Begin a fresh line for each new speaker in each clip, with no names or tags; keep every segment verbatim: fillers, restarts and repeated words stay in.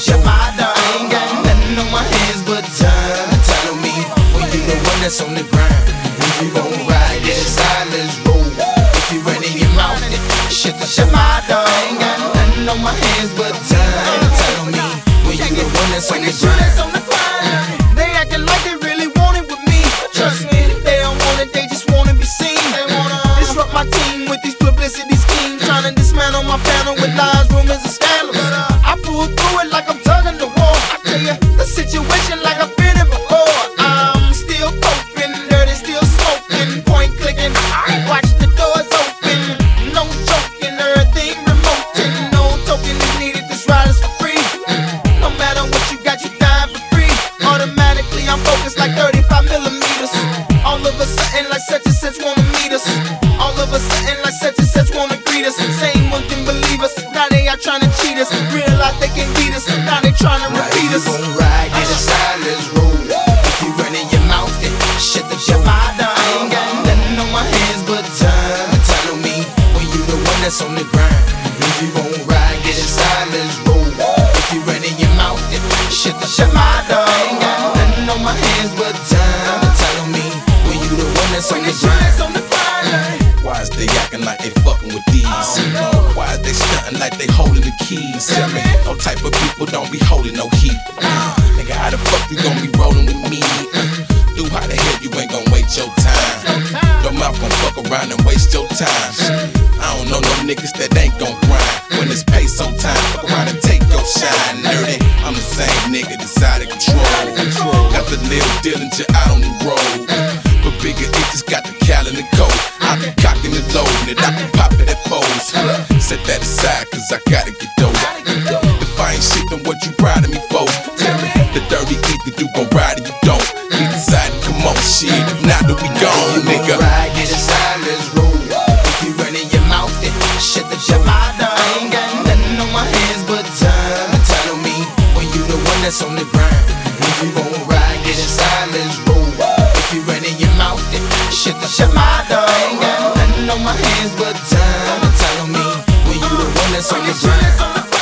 shut my door. I ain't got nothing on my hands but time. Tell me when you the one that's on the grind. If you gon' ride this side, let's roll. If you running your mouth, then shut the shut my door. I ain't got nothing on my hands but time. Tell me when you the one that's on the grind.
They acting like they really want it with me. Trust me, they don't want it, they just wanna be seen. They wanna disrupt my team with these publicity schemes, trying to dismantle my panel with lies, rumors, and scandals. I pull through it like I'm tugging the wall. I tell you the situation like I've been in before. I'm still coping, dirty, still smoking, point clicking. Watch the doors open, no joking, everything remoting, no token is needed. This ride is for free. No matter what you got, you die for free. Automatically, I'm focused like thirty-five millimeters. All of a sudden, like such and such wanna meet us. All of a sudden, like such and such wanna greet us. Same one can believe us. Now they out trying to cheat us. Realize they can beat us. Now they trying to repeat us.
If you gon' ride, get aside, let's roll. If you running your mouth, then shut the shut my door. I ain't got nothing on my hands but time. Tell me when you the one that's on the grind. If you gon' ride, get aside, let's roll. If you running your mouth, then shut the shut my door. I ain't got nothing on my hands but time. Tell me when you the one that's on the grind.
Why is they acting like they fucking with these? Why is they stunting like they holding the keys? Tell me, no type of people don't be holding no heat. Uh, nigga, how the fuck you gon' be rolling with me? Uh, do how the hell you ain't gon' wait your time? Your mouth gon' fuck around and waste your time. I don't know no niggas that ain't gon' grind. When it's pay some time, fuck around and take your shine. Nerdy, I'm the same nigga that's out of control. Got the Lil Dillinger out on the road. But bigger, it just got the calendar code. I be cocking and loading it, I be popping at foes. Set that aside, cause I gotta get dope. If I ain't shit, then what you proud of me for? The dirty either you gon' ride or you don't. We decided, come on, shit, if not, then we gone, nigga.
Ride, get aside, let's roll. If you running your mouth, then shut the shut my door. I ain't got nothing on my hands but time. Tell me when you the one that's on the grind. If you gon' ride, get aside, let's roll. If you running your mouth, then shut the shut my door. I ain't got nothing on my hands but time. Tell me when you the one that's on the grind.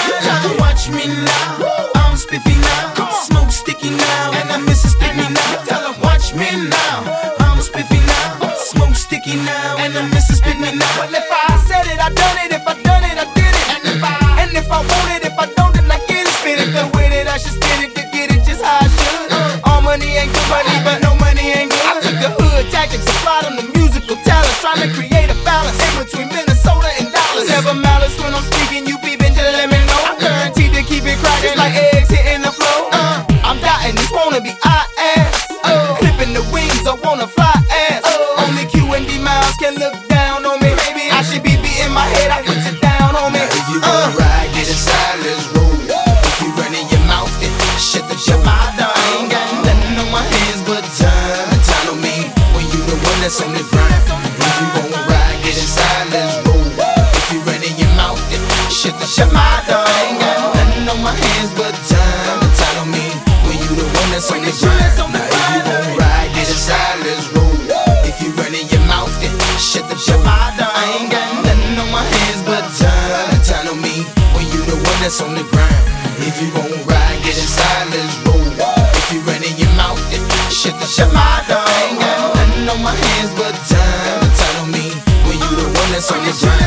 Watch me now, I'm spiffy now, smoke sticky now, and I'm Mississippi now. Tell 'em watch me now, I'm spiffy now, smoke sticky now, and I'm Mississippi now. Well, if I said it, I done it. If I done it, I did it. And if I and if I want it, if I don't, then I get it. Spit it the way that I should spit it to get it just how I should. All money ain't good money, but no money ain't good. I took the hood tactics, applied on the musical talents, trying to create a balance in between Minnesota and Dallas. Never malice when I'm speaking, you peeping, just let me know. I'm guaranteed to keep it cracking like eggs hitting the floor. Uh, I'm dotting this wanna be I ass. Uh, clipping the wings, I wanna fly ass. Uh, only Q and D miles can look down on me. Maybe I should be beating my head, I put it down on me.
Now if you gon' ride, get aside, let's roll. If you running your mouth, then shut the shut my door. I ain't got nothing on my hands but time. Tell me when you the one that's on the grind. If you gon' ride, get aside, let's roll. If you running your mouth, then shut the shut my door. I ain't got nothing on my hands but time. Tell me when you the one that's on the grind. Now if you gon' ride, get aside, let's roll. If you running your mouth, then shut the shut my door. I ain't got nothing on my hands but time. Tell me when you the one that's on the grind. If you gon' ride, get inside, let's roll. If you running your mouth, then shut the shut my door. I ain't got nothing on my hands but time. Tell me when you the one that's on the grind.